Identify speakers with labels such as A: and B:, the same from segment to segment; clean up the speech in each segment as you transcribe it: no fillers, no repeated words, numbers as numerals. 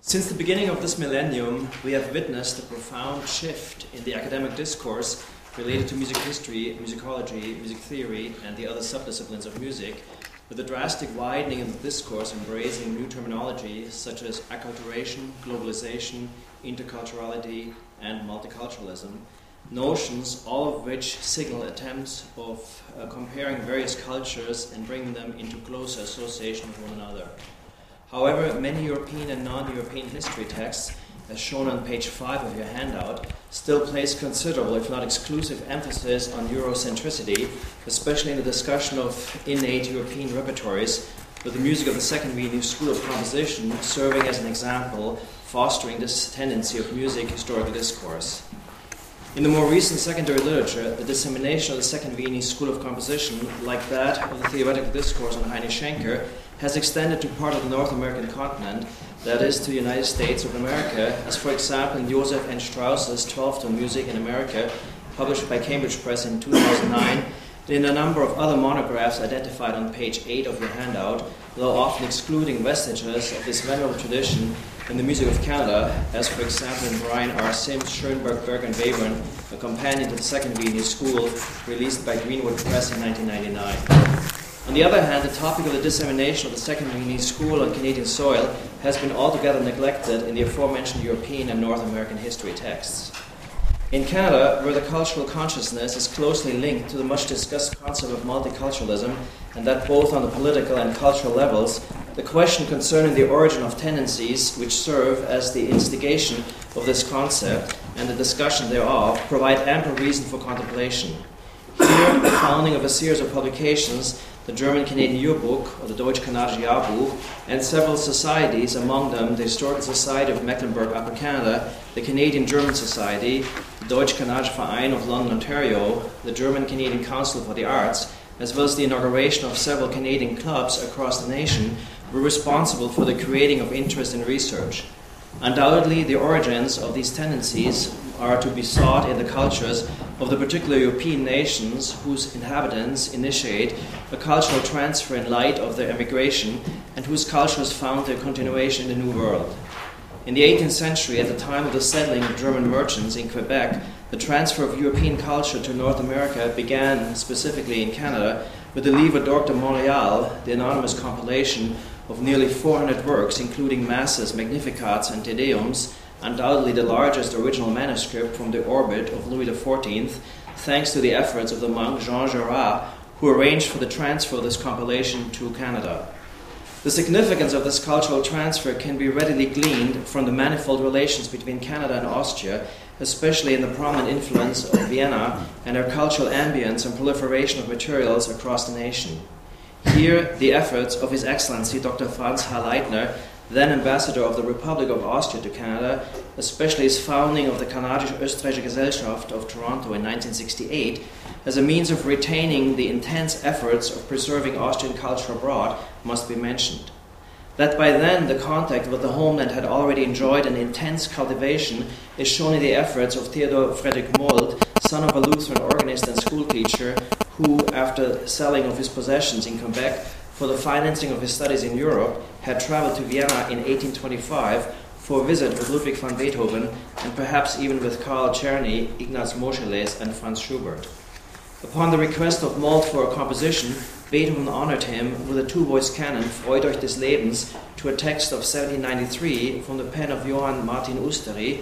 A: Since the beginning of this millennium, we have witnessed a profound shift in the academic discourse related to music history, musicology, music theory, and the other subdisciplines of music, with a drastic widening of the discourse embracing new terminology such as acculturation, globalization, interculturality, and multiculturalism, notions all of which signal attempts of comparing various cultures and bringing them into closer association with one another. However, many European and non-European history texts, as shown on page 5 of your handout, still place considerable, if not exclusive, emphasis on Eurocentricity, especially in the discussion of innate European repertories, with the music of the Second Viennese School of Composition serving as an example, fostering this tendency of music historical discourse. In the more recent secondary literature, the dissemination of the Second Viennese School of Composition, like that of the theoretical discourse on Heinrich Schenker, has extended to part of the North American continent, that is, to the United States of America, as for example in Joseph N. Strauss's 12-tone Music in America, published by Cambridge Press in 2009, and in a number of other monographs identified on page 8 of your handout, though often excluding vestiges of this venerable tradition in the music of Canada, as for example in Brian R. Sims' Schoenberg, Berg and Webern, a companion to the Second Viennese School, released by Greenwood Press in 1999. On the other hand, the topic of the dissemination of the Second Viennese School on Canadian soil has been altogether neglected in the aforementioned European and North American history texts. In Canada, where the cultural consciousness is closely linked to the much discussed concept of multiculturalism, and that both on the political and cultural levels, the question concerning the origin of tendencies which serve as the instigation of this concept and the discussion thereof provide ample reason for contemplation. Here, the founding of a series of publications, the German-Canadian Yearbook, or the Deutsch-Kanadische Jahrbuch, and several societies, among them the Historical Society of Mecklenburg-Upper Canada, the Canadian-German Society, the Deutsch-Kanadische Verein of London, Ontario, the German-Canadian Council for the Arts, as well as the inauguration of several Canadian clubs across the nation, were responsible for the creating of interest in research. Undoubtedly, the origins of these tendencies are to be sought in the cultures of the particular European nations whose inhabitants initiate a cultural transfer in light of their emigration and whose cultures found their continuation in the New World. In the 18th century, at the time of the settling of German merchants in Quebec, the transfer of European culture to North America began, specifically in Canada, with the Livre d'Or de Montréal, the anonymous compilation of nearly 400 works, including masses, magnificats, and Te Deums, undoubtedly the largest original manuscript from the orbit of Louis XIV, thanks to the efforts of the monk Jean Gerard, who arranged for the transfer of this compilation to Canada. The significance of this cultural transfer can be readily gleaned from the manifold relations between Canada and Austria, especially in the prominent influence of Vienna and her cultural ambience and proliferation of materials across the nation. Here, the efforts of His Excellency Dr. Franz H. Leitner, then Ambassador of the Republic of Austria to Canada, especially his founding of the Kanadisch-Österreichische Gesellschaft of Toronto in 1968, as a means of retaining the intense efforts of preserving Austrian culture abroad, must be mentioned. That by then the contact with the homeland had already enjoyed an intense cultivation is shown in the efforts of Theodor Friedrich Mold, son of a Lutheran organist and schoolteacher, who, after selling of his possessions in Quebec for the financing of his studies in Europe, had traveled to Vienna in 1825 for a visit with Ludwig van Beethoven and perhaps even with Karl Czerny, Ignaz Moscheles, and Franz Schubert. Upon the request of Mold for a composition, Beethoven honored him with a two-voice canon, Freut euch des Lebens, to a text of 1793 from the pen of Johann Martin Usteri,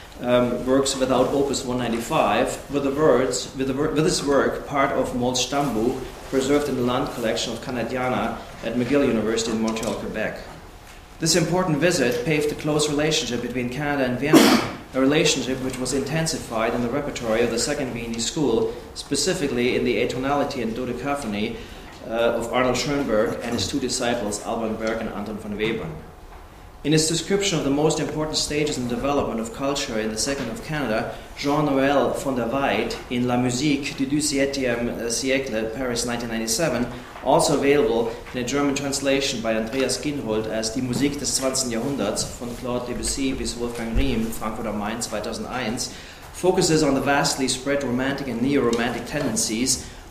A: works without Opus 195, with this work part of Mold's Stammbuch, preserved in the Land collection of Canadiana at McGill University in Montreal, Quebec. This important visit paved the close relationship between Canada and Vienna, a relationship which was intensified in the repertoire of the Second Viennese School, specifically in the atonality and dodecaphony of Arnold Schoenberg and his two disciples, Alban Berg and Anton van Webern. In his description of the most important stages in the development of culture in the Second of Canada, Jean-Noël von der Weydt, in La musique du XVIIe siècle, Paris 1997, also available in a German translation by Andreas Ginhold as Die Musik des 20. Jahrhunderts von Claude Debussy bis Wolfgang Riem, Frankfurt am Main 2001, focuses on the vastly spread romantic and neo-romantic tendencies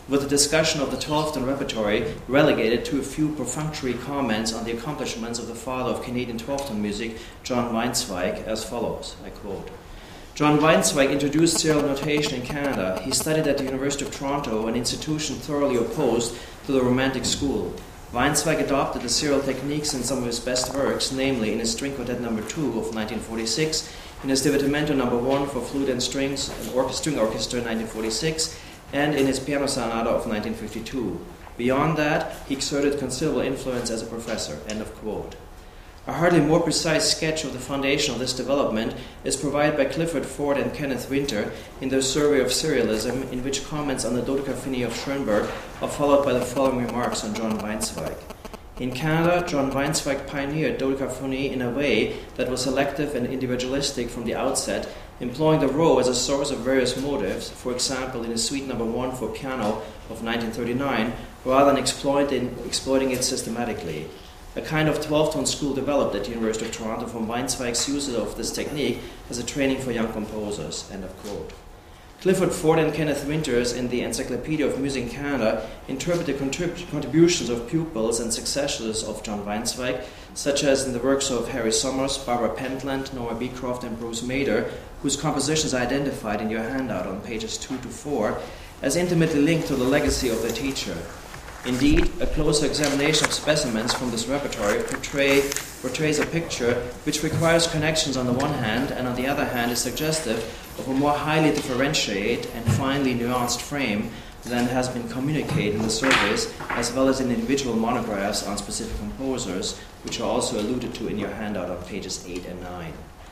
A: with the discussion of the 12th tone repertory relegated to a few perfunctory comments on the accomplishments of the father of Canadian 12th tone music, John Weinzweig, as follows, I quote, John Weinzweig introduced serial notation in Canada. He studied at the University of Toronto, an institution thoroughly opposed to the Romantic school. Weinzweig adopted the serial techniques in some of his best works, namely in his String Quartet No. 2 of 1946, in his Divertimento No. 1 for flute and strings and string orchestra in 1946, and in his Piano Sonata of 1952. Beyond that, he exerted considerable influence as a professor. End of quote. A hardly more precise sketch of the foundation of this development is provided by Clifford Ford and Kenneth Winter in their survey of serialism, in which comments on the Dodecaphonie of Schoenberg are followed by the following remarks on John Weinzweig. In Canada, John Weinzweig pioneered dodecaphonie in a way that was selective and individualistic from the outset, employing the row as a source of various motives, for example in his Suite No. 1 for piano of 1939, rather than exploiting it systematically. A kind of 12-tone school developed at the University of Toronto from Weinzweig's use of this technique as a training for young composers. End of quote. Clifford Ford and Kenneth Winters in the Encyclopedia of Music in Canada interpret the contributions of pupils and successors of John Weinzweig, such as in the works of Harry Summers, Barbara Pentland, Noah Beecroft, and Bruce Mader, whose compositions are identified in your handout on pages 2 to 4, as intimately linked to the legacy of their teacher. Indeed, a closer examination of specimens from this repertory portrays a picture which requires connections on the one hand, and on the other hand is suggestive of a more highly differentiated and finely nuanced frame than has been communicated in the surveys, as well as in individual monographs on specific composers, which are also alluded to in your handout on pages 8 and 9.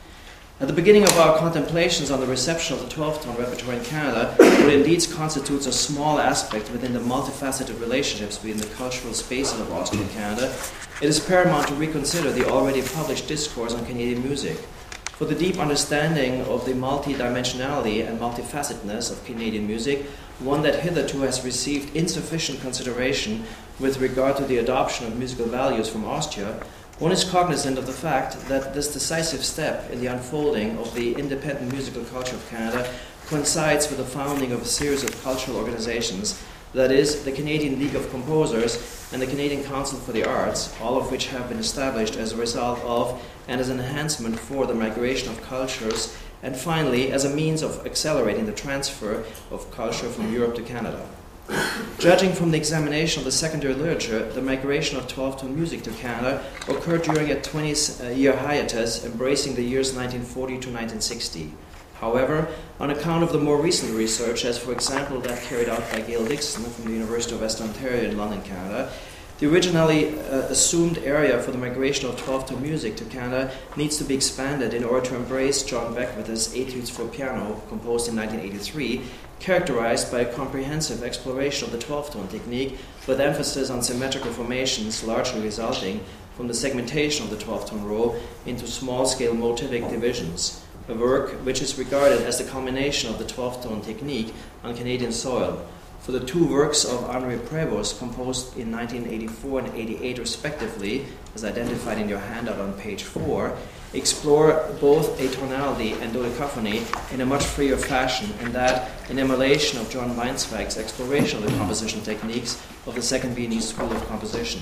A: At the beginning of our contemplations on the reception of the 12th tone repertoire in Canada, what indeed constitutes a small aspect within the multifaceted relationships between the cultural spaces of Austria and Canada, it is paramount to reconsider the already published discourse on Canadian music. For the deep understanding of the multidimensionality and multifacetedness of Canadian music, one that hitherto has received insufficient consideration with regard to the adoption of musical values from Austria, one is cognizant of the fact that this decisive step in the unfolding of the independent musical culture of Canada coincides with the founding of a series of cultural organizations, that is, the Canadian League of Composers and the Canadian Council for the Arts, all of which have been established as a result of and as an enhancement for the migration of cultures, and finally, as a means of accelerating the transfer of culture from Europe to Canada. Judging from the examination of the secondary literature, the migration of 12-tone music to Canada occurred during a 20-year hiatus embracing the years 1940 to 1960. However, on account of the more recent research, as for example that carried out by Gail Dixon from the University of West Ontario in London, Canada, the originally assumed area for the migration of 12-tone music to Canada needs to be expanded in order to embrace John Beckwith's Etudes for Piano, composed in 1983, characterized by a comprehensive exploration of the 12-tone technique with emphasis on symmetrical formations, largely resulting from the segmentation of the 12-tone row into small-scale motivic divisions, a work which is regarded as the culmination of the 12-tone technique on Canadian soil. For the two works of Henri Prévost, composed in 1984 and 88 respectively, as identified in your handout on page 4, explore both atonality and dodecaphony in a much freer fashion, and that in emulation of John Weinzweig's exploration of the composition techniques of the Second Viennese School of Composition.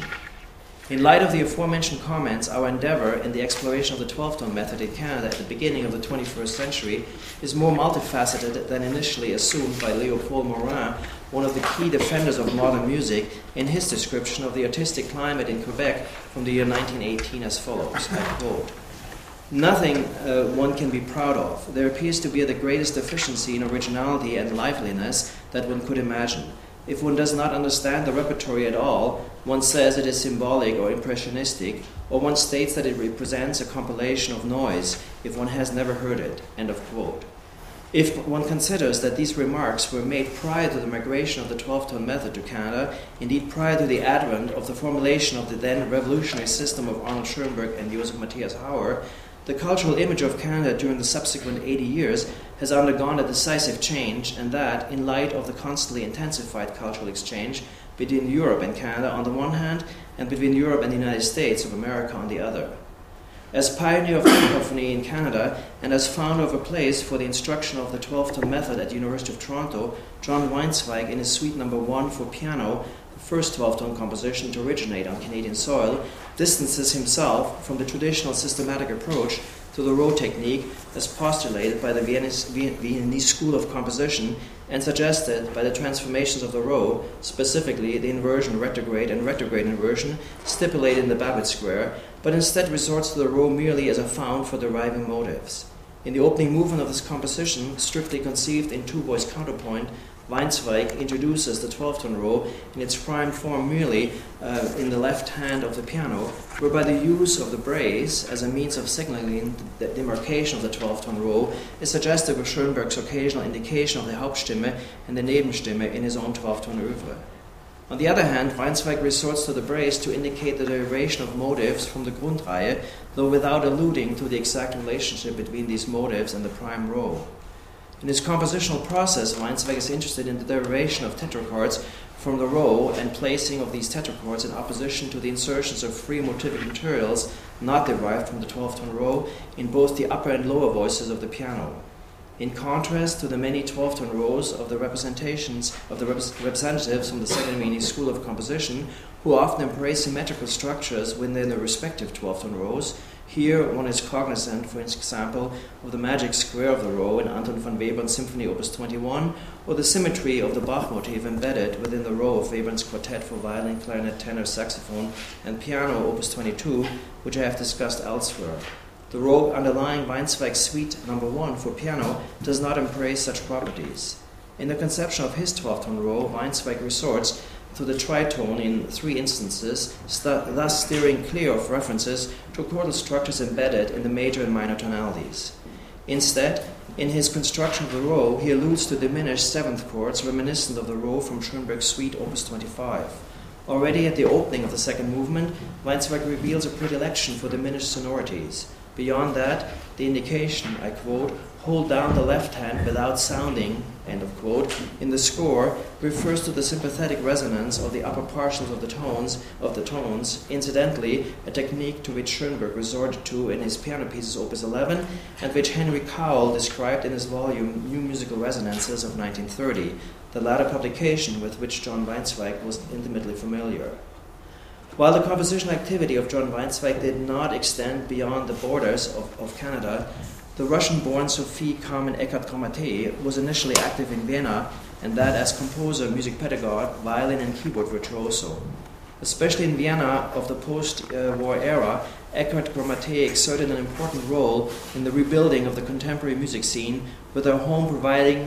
A: In light of the aforementioned comments, our endeavor in the exploration of the 12-tone method in Canada at the beginning of the 21st century is more multifaceted than initially assumed by Léopold Morin, one of the key defenders of modern music, in his description of the artistic climate in Quebec from the year 1918 as follows, I quote, "Nothing one can be proud of. There appears to be the greatest deficiency in originality and liveliness that one could imagine. If one does not understand the repertory at all, one says it is symbolic or impressionistic, or one states that it represents a compilation of noise if one has never heard it." End of quote. If one considers that these remarks were made prior to the migration of the 12-tone method to Canada, indeed prior to the advent of the formulation of the then revolutionary system of Arnold Schoenberg and Joseph Matthias Hauer, the cultural image of Canada during the subsequent 80 years has undergone a decisive change, and that, in light of the constantly intensified cultural exchange between Europe and Canada on the one hand, and between Europe and the United States of America on the other. As pioneer of cacophony in Canada and as founder of a place for the instruction of the 12-tone method at the University of Toronto, John Weinzweig, in his Suite No. 1 for piano, the first 12-tone composition to originate on Canadian soil, distances himself from the traditional systematic approach to the row technique as postulated by the Viennese school of composition and suggested by the transformations of the row, specifically the inversion retrograde and retrograde inversion stipulated in the Babbitt square, but instead resorts to the row merely as a fount for deriving motives. In the opening movement of this composition, strictly conceived in two-voice counterpoint, Weinzweig introduces the 12-tone row in its prime form merely in the left hand of the piano, whereby the use of the brace as a means of signaling the demarcation of the 12-tone row is suggestive of Schoenberg's occasional indication of the Hauptstimme and the Nebenstimme in his own 12-tone oeuvre. On the other hand, Weinzweig resorts to the brace to indicate the derivation of motives from the Grundreihe, though without alluding to the exact relationship between these motives and the prime row. In his compositional process, Weinzweig is interested in the derivation of tetrachords from the row and placing of these tetrachords in opposition to the insertions of free motivic materials not derived from the 12-tone row in both the upper and lower voices of the piano. In contrast to the many 12-tone rows of the representatives from the Second Viennese School of Composition, who often embrace symmetrical structures within their respective 12-tone rows, here one is cognizant, for example, of the magic square of the row in Anton van Webern's Symphony Opus 21, or the symmetry of the Bach motif embedded within the row of Webern's Quartet for violin, clarinet, tenor, saxophone, and piano Opus 22, which I have discussed elsewhere. The row underlying Weinzweig's Suite No. 1 for piano does not embrace such properties. In the conception of his 12-tone row, Weinzweig resorts to the tritone in 3 instances, thus steering clear of references to chordal structures embedded in the major and minor tonalities. Instead, in his construction of the row, he alludes to diminished 7th chords reminiscent of the row from Schoenberg's Suite Opus 25. Already at the opening of the second movement, Weinzweig reveals a predilection for diminished sonorities. Beyond that, the indication, I quote, "hold down the left hand without sounding," end of quote, in the score refers to the sympathetic resonance of the upper partials of the tones, incidentally, a technique to which Schoenberg resorted to in his piano pieces Opus 11 and which Henry Cowell described in his volume New Musical Resonances of 1930, the latter publication with which John Weinzweig was intimately familiar. While the compositional activity of John Weinzweig did not extend beyond the borders of Canada, the Russian-born Sophie Carmen Eckart-Grammatei was initially active in Vienna, and that as composer, music pedagogue, violin and keyboard virtuoso. Especially in Vienna of the post-war era, Eckart-Grammatei exerted an important role in the rebuilding of the contemporary music scene, with her home providing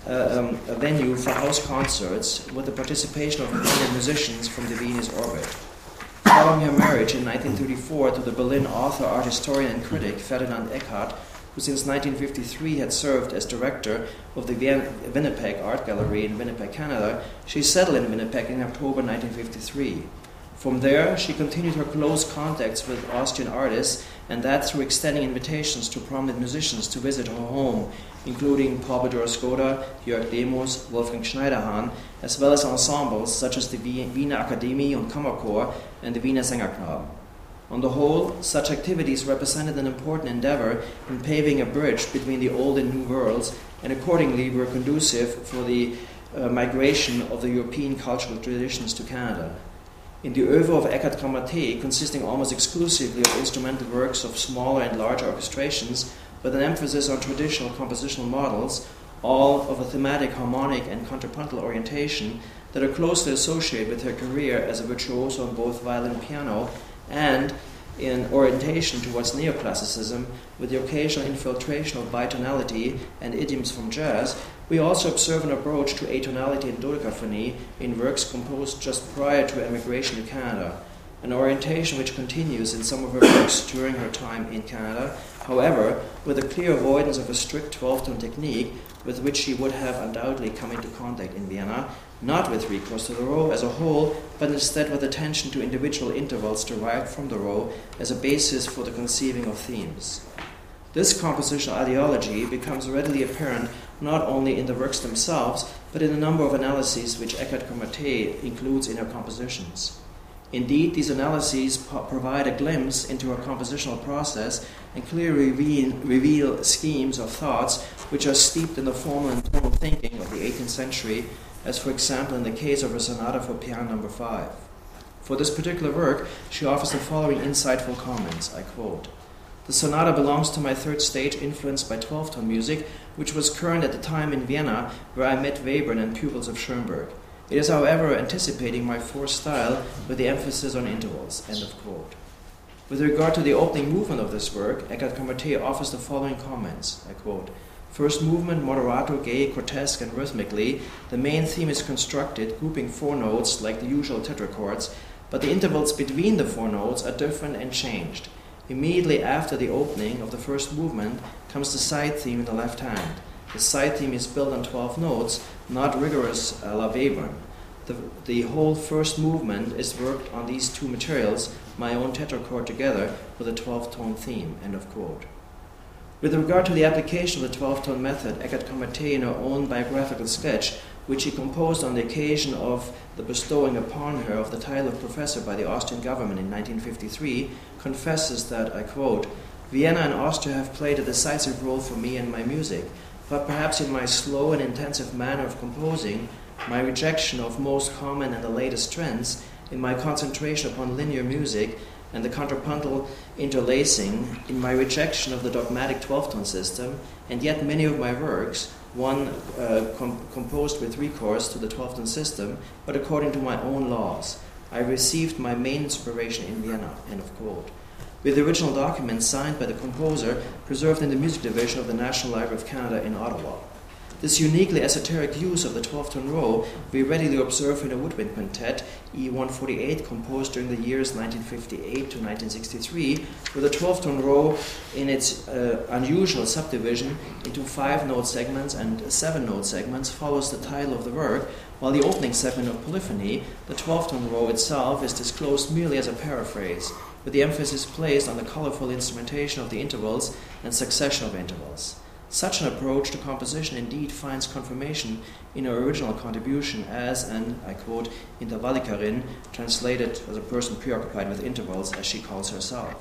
A: a venue for house concerts with the participation of independent musicians from the Viennese orbit. Following her marriage in 1934 to the Berlin author, art historian and critic Ferdinand Eckart, who since 1953 had served as director of the Winnipeg Art Gallery in Winnipeg, Canada, she settled in Winnipeg in October 1953. From there, she continued her close contacts with Austrian artists, and that through extending invitations to prominent musicians to visit her home, including Paul Badura-Skoda, Jörg Demos, Wolfgang Schneiderhan, as well as ensembles such as the Wiener Akademie und Kammerchor and the Wiener Sängerknaben. On the whole, such activities represented an important endeavor in paving a bridge between the old and new worlds, and accordingly were conducive for the migration of the European cultural traditions to Canada. In the oeuvre of Eckart-Grammatei, consisting almost exclusively of instrumental works of smaller and larger orchestrations, with an emphasis on traditional compositional models, all of a thematic, harmonic, and contrapuntal orientation that are closely associated with her career as a virtuoso on both violin and piano, and in orientation towards neoclassicism, with the occasional infiltration of bitonality and idioms from jazz, we also observe an approach to atonality and dodecaphony in works composed just prior to emigration to Canada, an orientation which continues in some of her works during her time in Canada, however, with a clear avoidance of a strict 12-tone technique with which she would have undoubtedly come into contact in Vienna, not with recourse to the row as a whole, but instead with attention to individual intervals derived from the row as a basis for the conceiving of themes. This compositional ideology becomes readily apparent not only in the works themselves, but in a number of analyses which Eckart-Grammatei includes in her compositions. Indeed, these analyses provide a glimpse into her compositional process and clearly reveal schemes of thoughts which are steeped in the formal and tonal thinking of the 18th century, as for example in the case of her Sonata for Piano No. 5. For this particular work, she offers the following insightful comments, I quote, "The sonata belongs to my third stage influenced by 12-tone music, which was current at the time in Vienna, where I met Webern and pupils of Schoenberg. It is, however, anticipating my fourth style with the emphasis on intervals." End of quote. With regard to the opening movement of this work, Eckhard Comité offers the following comments, I quote, "First movement, moderato, gay, grotesque, and rhythmically, the main theme is constructed, grouping 4 notes like the usual tetrachords, but the intervals between the 4 notes are different and changed. Immediately after the opening of the first movement comes the side theme in the left hand. The side theme is built on 12 notes, not rigorous a la Webern. The whole first movement is worked on these 2 materials, my own tetrachord together with a 12-tone theme." End of quote. With regard to the application of the 12-tone method, Eckhard Comité, in her own biographical sketch, which she composed on the occasion of the bestowing upon her of the title of professor by the Austrian government in 1953, confesses that, I quote, "Vienna and Austria have played a decisive role for me and my music, but perhaps in my slow and intensive manner of composing, my rejection of most common and the latest trends, in my concentration upon linear music and the contrapuntal interlacing, in my rejection of the dogmatic 12-tone system, and yet many of my works, one composed with recourse to the 12-tone system, but according to my own laws. I received my main inspiration in Vienna." End of quote. With the original document signed by the composer, preserved in the music division of the National Library of Canada in Ottawa. This uniquely esoteric use of the 12-tone row we readily observe in a woodwind quintet, E148, composed during the years 1958 to 1963, with the 12-tone row in its unusual subdivision into 5-note segments and 7-note segments follows the title of the work, while the opening segment of Polyphony, the 12-tone row itself, is disclosed merely as a paraphrase, with the emphasis placed on the colorful instrumentation of the intervals and succession of intervals. Such an approach to composition indeed finds confirmation in her original contribution as an, I quote, "Intervallikerin," translated as a person preoccupied with intervals, as she calls herself.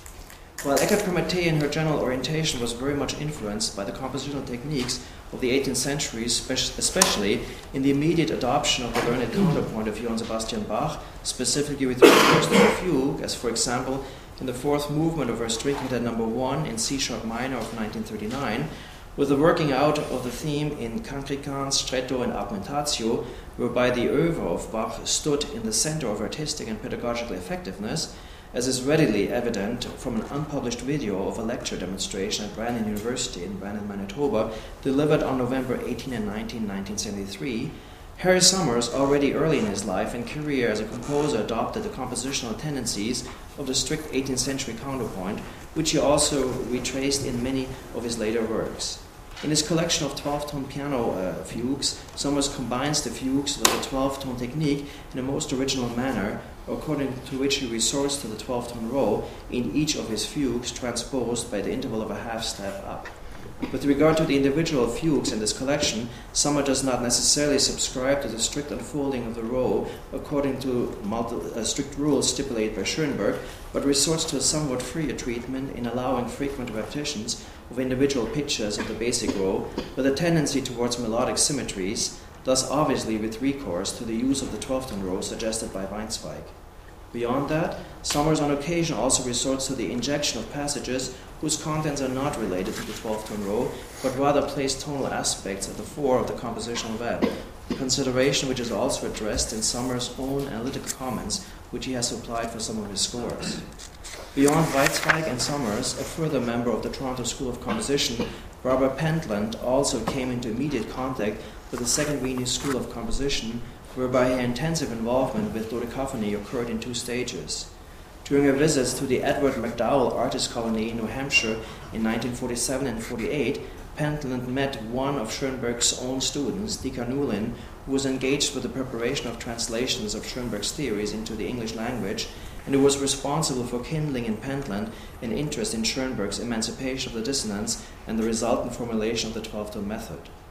A: While Eckhard Comité in her general orientation was very much influenced by the compositional techniques of the 18th century, especially in the immediate adoption of the learned counterpoint of Johann Sebastian Bach, specifically with recourse to the fugue, as for example in the 4th movement of her String Quartet No. 1 in C-sharp minor of 1939, with the working out of the theme in Cantricans, Stretto, and Augmentatio, whereby the oeuvre of Bach stood in the center of artistic and pedagogical effectiveness, as is readily evident from an unpublished video of a lecture demonstration at Brandon University in Brandon, Manitoba, delivered on November 18 and 19, 1973, Harry Summers, already early in his life and career as a composer, adopted the compositional tendencies of the strict 18th century counterpoint, which he also retraced in many of his later works. In his collection of 12-tone piano fugues, Summers combines the fugues with the 12-tone technique in a most original manner, according to which he resorts to the 12-tone row in each of his fugues, transposed by the interval of a half step up. With regard to the individual fugues in this collection, Sommer does not necessarily subscribe to the strict unfolding of the row according to strict rules stipulated by Schoenberg, but resorts to a somewhat freer treatment in allowing frequent repetitions of individual pictures of the basic row, with a tendency towards melodic symmetries, thus obviously with recourse to the use of the 12-tone row suggested by Weinzweig. Beyond that, Summers on occasion also resorts to the injection of passages whose contents are not related to the 12-tone row, but rather place tonal aspects at the fore of the compositional web, a consideration which is also addressed in Summers' own analytical comments, which he has supplied for some of his scores. Beyond Weinzweig and Summers, a further member of the Toronto School of Composition, Barbara Pentland, also came into immediate contact with the Second Viennese School of Composition, whereby her intensive involvement with dodecaphony occurred in 2 stages. During her visits to the Edward MacDowell Artist Colony in New Hampshire in 1947 and 48, Pentland met one of Schoenberg's own students, Dika Newlin, who was engaged with the preparation of translations of Schoenberg's theories into the English language, and who was responsible for kindling in Pentland an interest in Schoenberg's emancipation of the dissonance and the resultant formulation of the 12-tone method.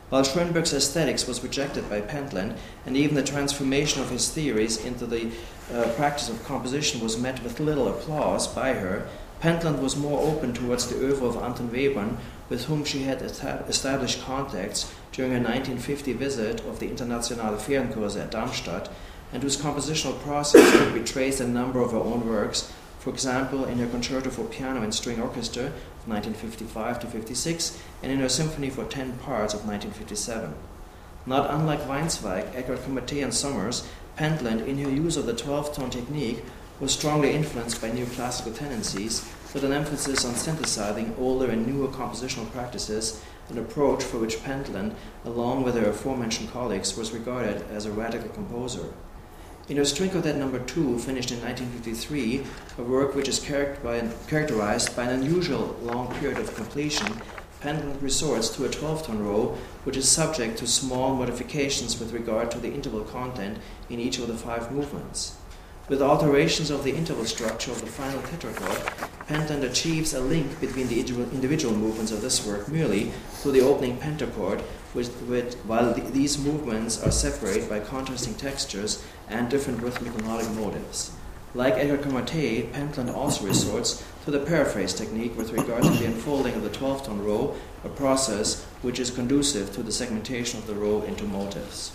A: While Schoenberg's aesthetics was rejected by Pentland, and even the transformation of his theories into the practice of composition was met with little applause by her, Pentland was more open towards the oeuvre of Anton Webern, with whom she had established contacts during her 1950 visit of the Internationale Ferienkurse at Darmstadt, and whose compositional process could be traced in a number of her own works, for example, in her Concerto for Piano and String Orchestra of 1955 to 56, and in her Symphony for 10 Parts of 1957. Not unlike Weinsweig, Eckhart Comite, and Sommers, Pentland, in her use of the 12-tone technique, was strongly influenced by neoclassical tendencies, with an emphasis on synthesizing older and newer compositional practices, an approach for which Pentland, along with her aforementioned colleagues, was regarded as a radical composer. In her String Quartet No. 2, finished in 1953, a work which is characterized by an unusual long period of completion, Pentland resorts to a 12-tone row, which is subject to small modifications with regard to the interval content in each of the 5 movements. With alterations of the interval structure of the final tetrachord, Pentland achieves a link between the individual movements of this work merely through the opening pentachord, while these movements are separated by contrasting textures and different rhythmic melodic motives. Like Eckhart Comite, Pentland also resorts to the paraphrase technique with regard to the unfolding of the 12-tone row, a process which is conducive to the segmentation of the row into motives.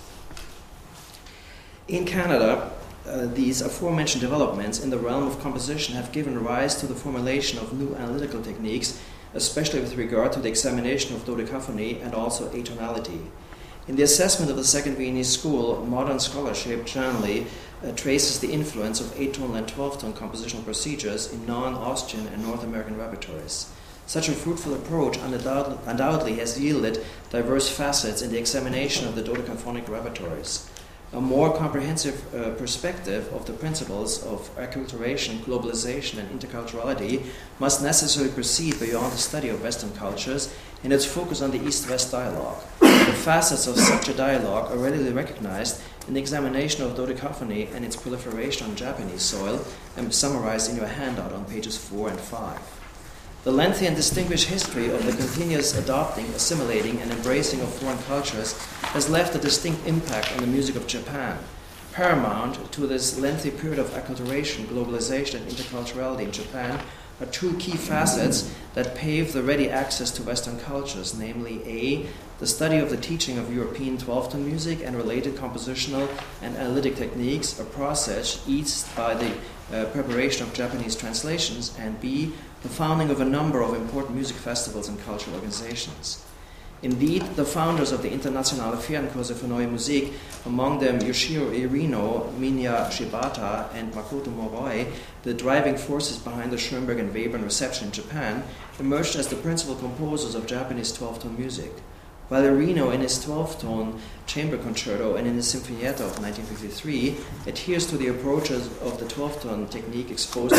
A: In Canada, these aforementioned developments in the realm of composition have given rise to the formulation of new analytical techniques, especially with regard to the examination of dodecaphony and also atonality. In the assessment of the Second Viennese School, modern scholarship generally traces the influence of 8-tone and 12-tone compositional procedures in non-Austrian and North American repertories. Such a fruitful approach undoubtedly has yielded diverse facets in the examination of the dodecaphonic repertories. A more comprehensive perspective of the principles of acculturation, globalization, and interculturality must necessarily proceed beyond the study of Western cultures in its focus on the East-West dialogue. The facets of such a dialogue are readily recognized in the examination of dodecaphony and its proliferation on Japanese soil, and summarized in your handout on pages 4 and 5. The lengthy and distinguished history of the continuous adopting, assimilating, and embracing of foreign cultures has left a distinct impact on the music of Japan. Paramount to this lengthy period of acculturation, globalization, and interculturality in Japan are 2 key facets that pave the ready access to Western cultures, namely A, the study of the teaching of European 12-tone music and related compositional and analytic techniques, a process eased by the preparation of Japanese translations, and B, the founding of a number of important music festivals and cultural organizations. Indeed, the founders of the Internationale Ferienkurse für Neue Musik, among them Yoshiro Irino, Minya Shibata, and Makoto Moroi, the driving forces behind the Schoenberg and Webern reception in Japan, emerged as the principal composers of Japanese 12-tone music. While Irino, in his 12-tone chamber concerto and in his Sinfonietta of 1953, adheres to the approaches of the 12-tone technique exposed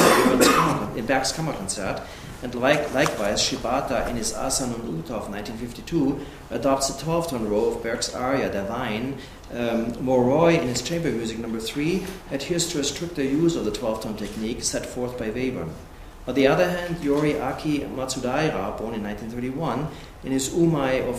A: in Berg's Kammerkonzert, and likewise Shibata, in his Asa non Uta of 1952, adopts the 12-tone row of Berg's aria Der Wein. Moroi, in his chamber music No. 3, adheres to a stricter use of the 12-tone technique set forth by Webern. On the other hand, Yori Aki Matsudaira, born in 1931, in his Umai of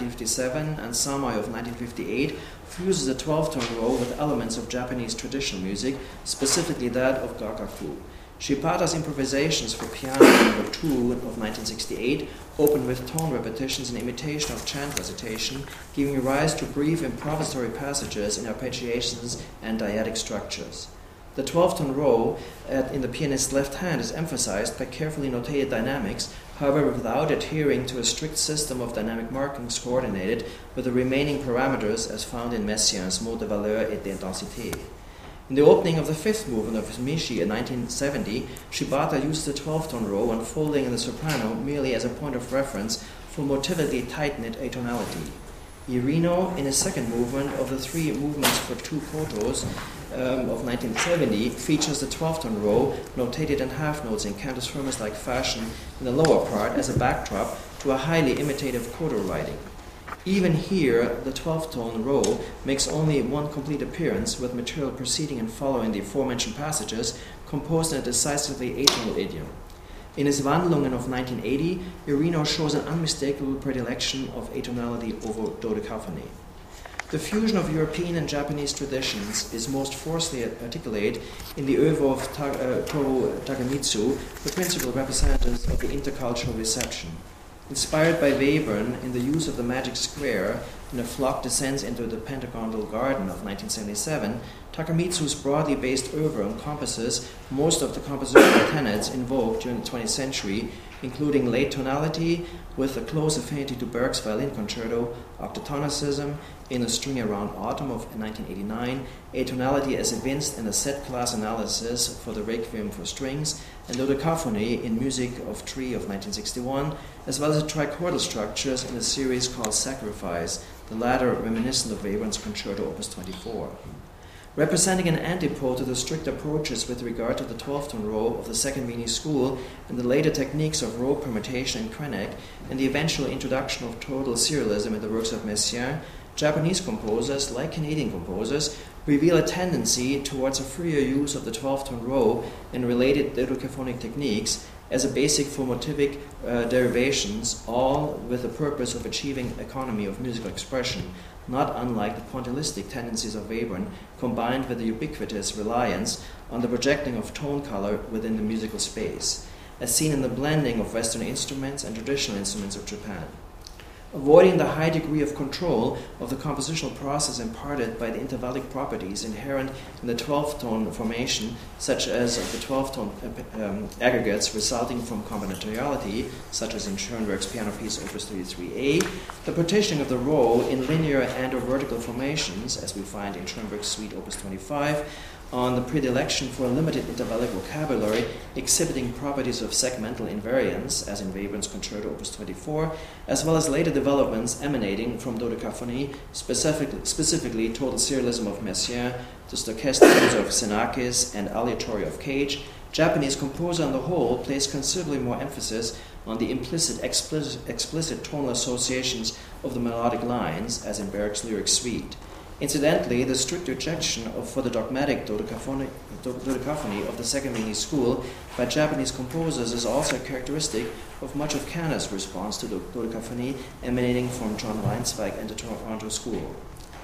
A: 1957 and Samai of 1958, fuses a 12-tone row with elements of Japanese traditional music, specifically that of Gakaku. Shibata's improvisations for piano No. 2 of 1968 open with tone repetitions and imitation of chant recitation, giving rise to brief improvisatory passages in arpeggiations and dyadic structures. The 12-tone row in the pianist's left hand is emphasized by carefully notated dynamics, however without adhering to a strict system of dynamic markings coordinated with the remaining parameters as found in Messiaen's mots de valeur et d'intensité. In the opening of the 5th movement of his Mishi in 1970, Shibata used the 12-tone row unfolding in the soprano merely as a point of reference for motivically tight-knit atonality. Irino, in his 2nd movement of the 3 movements for 2 kotos of 1970, features the 12-tone row notated in half notes in cantus firmus-like fashion in the lower part as a backdrop to a highly imitative koto writing. Even here, the 12-tone row makes only one complete appearance, with material preceding and following the aforementioned passages composed in a decisively atonal idiom. In his Wandlungen of 1980, Iurinho shows an unmistakable predilection of atonality over dodecaphony. The fusion of European and Japanese traditions is most forcefully articulated in the oeuvre of Toru Takemitsu, the principal representatives of the intercultural reception. Inspired by Webern in the use of the magic square in A Flock Descends into the Pentagonal Garden of 1977, Takemitsu's broadly based oeuvre encompasses most of the compositional tenets in vogue during the 20th century, including late tonality with a close affinity to Berg's violin concerto, octatonicism in A String Around Autumn of 1989, atonality as evinced in a set class analysis for the Requiem for Strings, and dodecaphony in Music of Tree of 1961, as well as the trichordal structures in a series called Sacrifice, the latter reminiscent of Webern's Concerto Opus 24. Representing an antipode to the strict approaches with regard to the 12th-tone row of the Second Viennese School and the later techniques of row permutation and Krenek, and the eventual introduction of total serialism in the works of Messiaen, Japanese composers, like Canadian composers, reveal a tendency towards a freer use of the 12th-tone row and related dodecaphonic techniques as a basic for motivic derivations, all with the purpose of achieving economy of musical expression, not unlike the pointillistic tendencies of Webern, combined with the ubiquitous reliance on the projecting of tone color within the musical space, as seen in the blending of Western instruments and traditional instruments of Japan. Avoiding the high degree of control of the compositional process imparted by the intervallic properties inherent in the 12th-tone formation, such as of the 12th-tone aggregates resulting from combinatoriality, such as in Schoenberg's piano piece Opus 33a, the partitioning of the row in linear and or vertical formations, as we find in Schoenberg's Suite Opus 25, on the predilection for a limited intervallic vocabulary exhibiting properties of segmental invariance, as in Webern's Concerto Opus 24, as well as later developments emanating from dodecaphony, specifically total serialism of Messiaen, the stochastic of Xenakis, and aleatory of Cage, Japanese composer on the whole placed considerably more emphasis on the explicit tonal associations of the melodic lines, as in Berg's Lyric Suite. Incidentally, the strict rejection for the dogmatic dodecaphony of the Second Viennese School by Japanese composers is also characteristic of much of Canada's response to dodecaphony emanating from John Reinzweig and the Toronto School.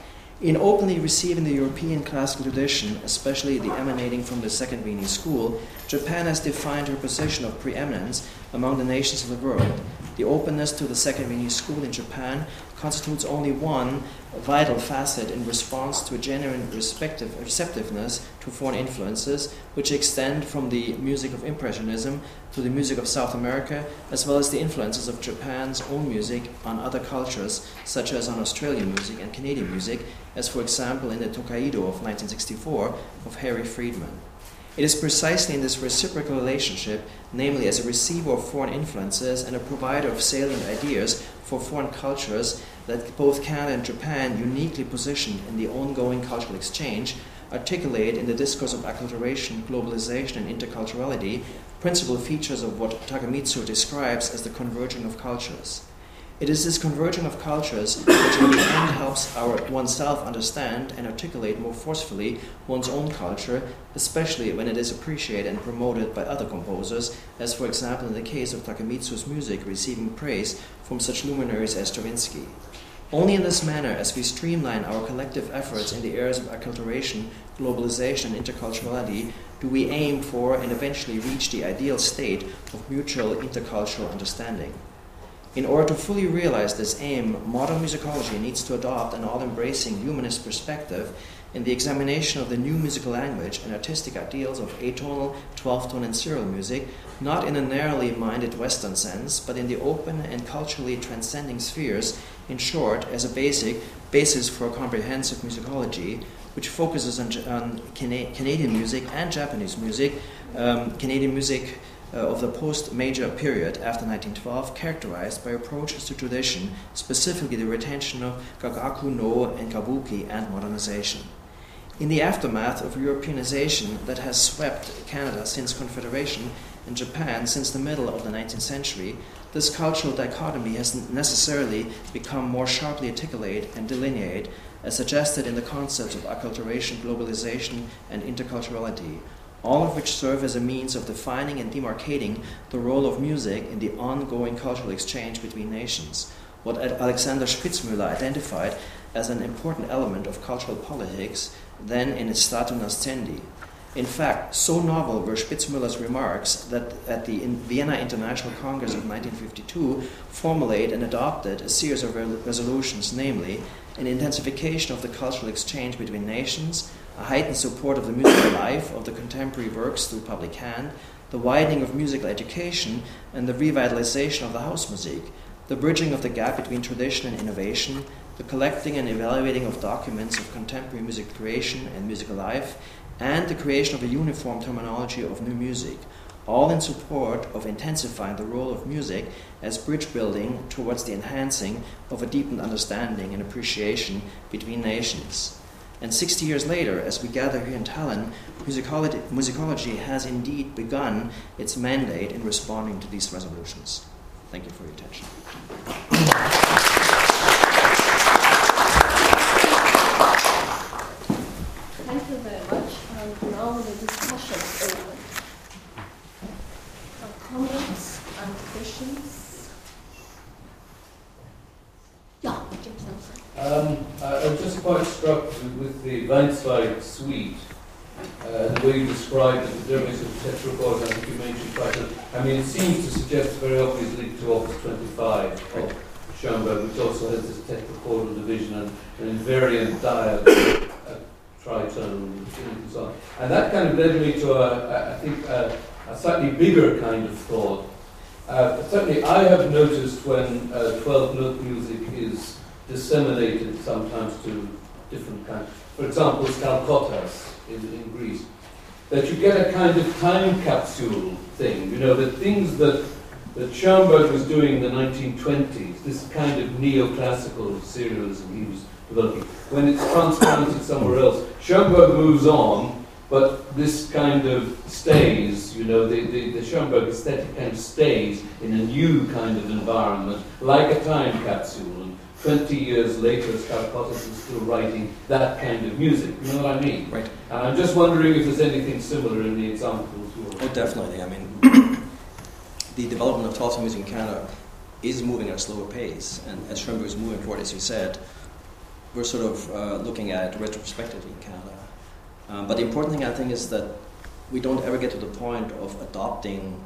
A: In openly receiving the European classical tradition, especially the emanating from the Second Viennese School, Japan has defined her position of preeminence among the nations of the world. The openness to the Second Viennese School in Japan constitutes only one vital facet in response to a genuine receptiveness to foreign influences, which extend from the music of Impressionism to the music of South America, as well as the influences of Japan's own music on other cultures, such as on Australian music and Canadian music, as for example in the Tokaido of 1964 of Harry Friedman. It is precisely in this reciprocal relationship, namely as a receiver of foreign influences and a provider of salient ideas for foreign cultures, that both Canada and Japan, uniquely positioned in the ongoing cultural exchange, articulate in the discourse of acculturation, globalization, and interculturality principal features of what Takemitsu describes as the converging of cultures. It is this converging of cultures which in the end helps oneself understand and articulate more forcefully one's own culture, especially when it is appreciated and promoted by other composers, as for example in the case of Takemitsu's music receiving praise from such luminaries as Stravinsky. Only in this manner, as we streamline our collective efforts in the areas of acculturation, globalization, and interculturality, do we aim for and eventually reach the ideal state of mutual intercultural understanding. In order to fully realize this aim, modern musicology needs to adopt an all-embracing humanist perspective in the examination of the new musical language and artistic ideals of atonal, 12-tone, and serial music, not in a narrowly minded Western sense, but in the open and culturally transcending spheres, in short, as a basis for a comprehensive musicology, which focuses on Canadian music and Japanese music, Canadian music of the post-major period after 1912, characterized by approaches to tradition, specifically the retention of gagaku no and kabuki and modernization. In the aftermath of Europeanization that has swept Canada since Confederation and Japan since the middle of the 19th century, this cultural dichotomy has necessarily become more sharply articulated and delineated, as suggested in the concepts of acculturation, globalization, and interculturality. all of which serve as a means of defining and demarcating the role of music in the ongoing cultural exchange between nations, what Alexander Spitzmüller identified as an important element of cultural politics then in its statu nascendi. In fact, so novel were Spitzmüller's remarks that at the Vienna International Congress of 1952 formulated and adopted a series of resolutions, namely an intensification of the cultural exchange between nations, a heightened support of the musical life of the contemporary works through public hand, the widening of musical education, and the revitalization of the house music, the bridging of the gap between tradition and innovation, the collecting and evaluating of documents of contemporary music creation and musical life, and the creation of a uniform terminology of new music, all in support of intensifying the role of music as bridge building towards the enhancing of a deepened understanding and appreciation between nations. And 60 years later, as we gather here in Tallinn, musicology has indeed begun its mandate in responding to these resolutions. Thank you for your attention.
B: Thank you very much. And now the discussion is open. Comments and questions? Yeah, Jim Samson.
C: I was just quite struck with the Weinsberg suite, the way you described it, the difference of tetrachord. I think you mentioned quite a. I mean, it seems to suggest very obviously to Opus 25 of Schoenberg, which also has this tetrachordal division and an invariant dialogue, tritone, and so on. And that kind of led me to, a slightly bigger kind of thought. Certainly, I have noticed when 12-note music is disseminated sometimes to different kinds. For example, Skalkotas in Greece, that you get a kind of time capsule thing. You know, the things that Schoenberg was doing in the 1920s, this kind of neoclassical serialism he was developing, when it's transplanted somewhere else, Schoenberg moves on, but this kind of stays, you know, the Schoenberg aesthetic kind of stays in a new kind of environment, like a time capsule. And 20 years later, Skalkotas is still writing that kind of music. You know what I mean?
A: Right.
C: And I'm just wondering if there's anything similar in the examples.
A: Oh, definitely. I mean, the development of 12-tone music in Canada is moving at a slower pace, and as Schoenberg is moving forward, as you said, we're sort of looking at it retrospectively in Canada. But the important thing, I think, is that we don't ever get to the point of adopting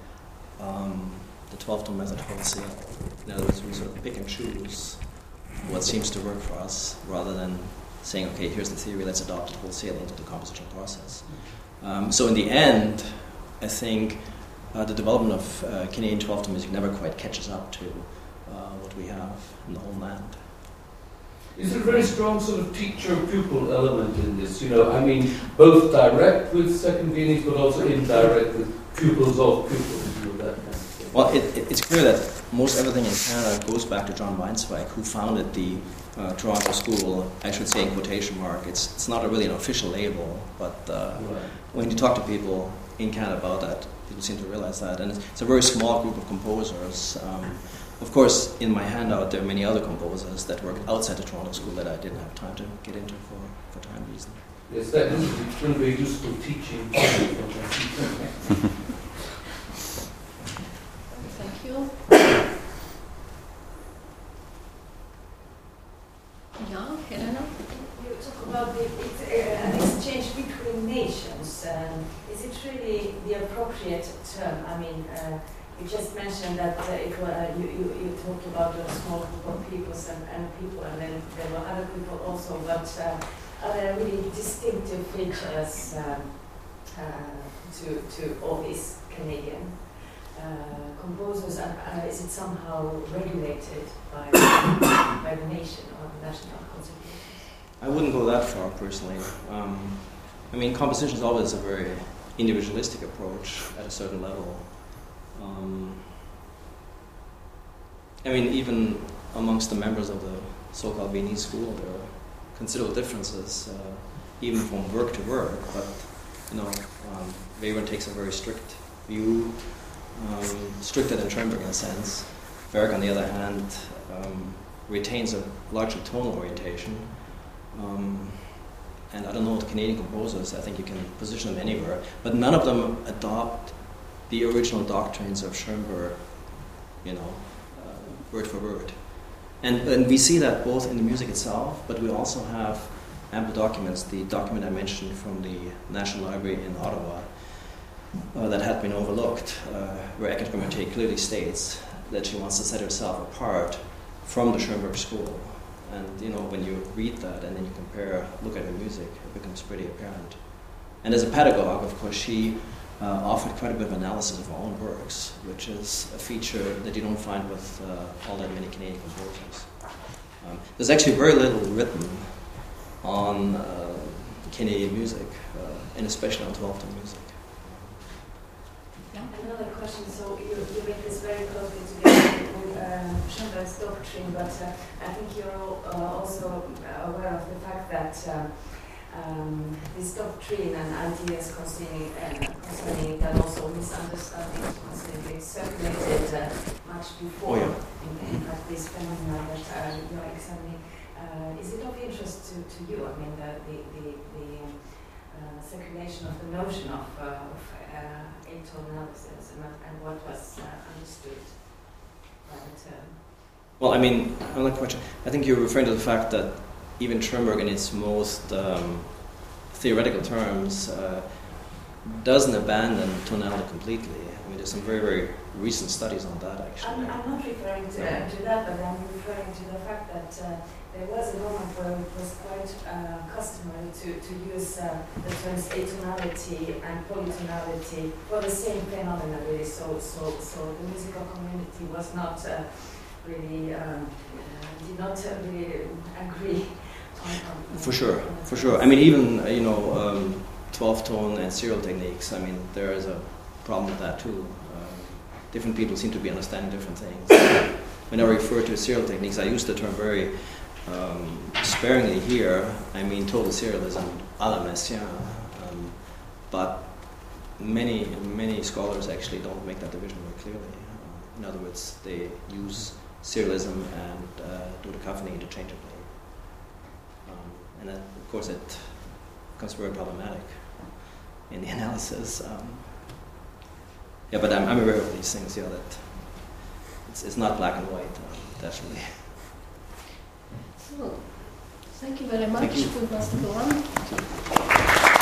A: the 12-tone method wholesale. In other words, we sort of pick and choose what seems to work for us, rather than saying, okay, here's the theory, let's adopt it wholesale into the composition process. So in the end, I think the development of Canadian 12-tone music never quite catches up to what we have in the whole land.
C: Is there a very strong sort of teacher-pupil element in this? You know, I mean, both direct with second Viennese, but also indirect with pupils of pupils, you know, that kind of thing.
A: Well, it's clear that most everything in Canada goes back to John Weinsweig, who founded the Toronto School. I should say in quotation mark. It's not really an official label, but when you talk to people in Canada about that, people seem to realize that. And it's a very small group of composers. Of course, in my handout, there are many other composers that work outside the Toronto School that I didn't have time to get into for time reasons.
C: Yes, that is going to be useful teaching.
B: Thank you. Yeah, Helena?
D: You talk about an exchange between nations. Is it really the appropriate term? I mean, you just mentioned that you talked about a small group of peoples and people, and then there were other people also, but are there really distinctive features to all these Canadian composers, and is it somehow regulated by the nation or the national constitution?
A: I wouldn't go that far, personally. I mean, composition is always a very individualistic approach at a certain level. I mean, even amongst the members of the so-called Viennese school, there are considerable differences, even from work to work. But you know, Webern takes a very strict view, stricter than Schoenberg in a sense. Berg, on the other hand, retains a largely tonal orientation. and I don't know the Canadian composers, I think you can position them anywhere, but none of them adopt the original doctrines of Schoenberg, word for word. And we see that both in the music itself, but we also have ample documents. The document I mentioned from the National Library in Ottawa that had been overlooked, where Eckert Grammatei clearly states that she wants to set herself apart from the Schoenberg school. And when you read that and then you look at her music, it becomes pretty apparent. And as a pedagogue, of course, she offered quite a bit of analysis of her own works, which is a feature that you don't find with all that many Canadian composers. There's actually very little written on Canadian music, and especially on 12-tone music.
D: Another question, so you make this very closely together with Schoenberg's doctrine, but I think you're also aware of the fact that this doctrine and ideas concerning it, and also misunderstandings concerning it, circulated much before.
A: Oh, yeah.
D: In fact, this phenomenon that you are examining. Is it of interest to you? I mean, the circulation of the notion of eight-tone analysis and what was understood by the term.
A: Well, I mean, I'm not quite sure. I think you're referring to the fact that even Schoenberg, in its most theoretical terms, doesn't abandon tonality completely. I mean, there's some very, very recent studies on that, actually.
D: I'm not referring to that, but I'm referring to the fact that there was a moment where it was quite customary to use the terms atonality and polytonality for the same phenomenon, really. So the musical community was not really did not really agree on
A: For sure. I mean, even 12-tone and serial techniques. I mean, there is a problem with that too. Different people seem to be understanding different things. When I refer to serial techniques, I use the term very sparingly here. I mean total serialism, à la Messiaen. But many scholars actually don't make that division very clearly. In other words, they use serialism and dodecaphony interchangeably. And that, of course, it becomes very problematic in the analysis. But I'm aware of these things, that it's not black and white, definitely.
B: So, thank you very much.
A: Thank you.
B: We must go on.